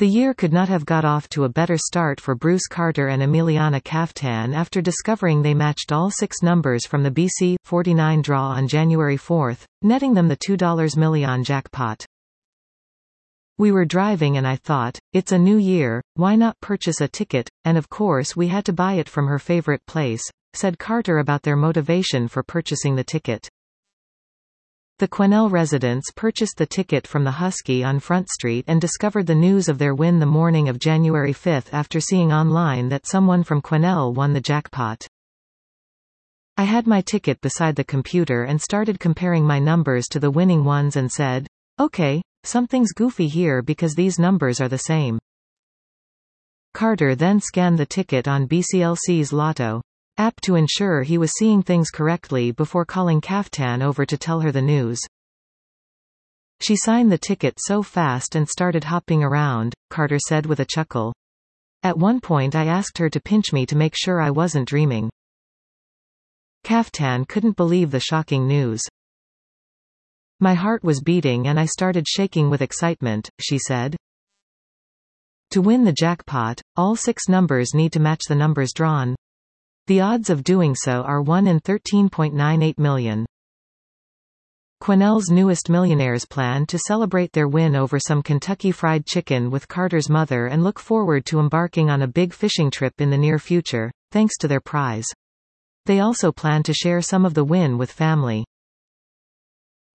The year could not have got off to a better start for Bruce Carter and Emiliana Kaftan after discovering they matched all 6 numbers from the BC 49 draw on January 4, netting them the $2 million jackpot. We were driving and I thought, it's a new year, why not purchase a ticket, and of course we had to buy it from her favorite place, said Carter about their motivation for purchasing the ticket. The Quesnel residents purchased the ticket from the Husky on Front Street and discovered the news of their win the morning of January 5 after seeing online that someone from Quesnel won the jackpot. I had my ticket beside the computer and started comparing my numbers to the winning ones and said, okay, something's goofy here because these numbers are the same. Carter then scanned the ticket on BCLC's Lotto app to ensure he was seeing things correctly before calling Kaftan over to tell her the news. She signed the ticket so fast and started hopping around, Carter said with a chuckle. At one point I asked her to pinch me to make sure I wasn't dreaming. Kaftan couldn't believe the shocking news. My heart was beating and I started shaking with excitement, she said. To win the jackpot, all 6 numbers need to match the numbers drawn. The odds of doing so are 1 in 13.98 million. Quesnel's newest millionaires plan to celebrate their win over some Kentucky Fried Chicken with Carter's mother and look forward to embarking on a big fishing trip in the near future, thanks to their prize. They also plan to share some of the win with family.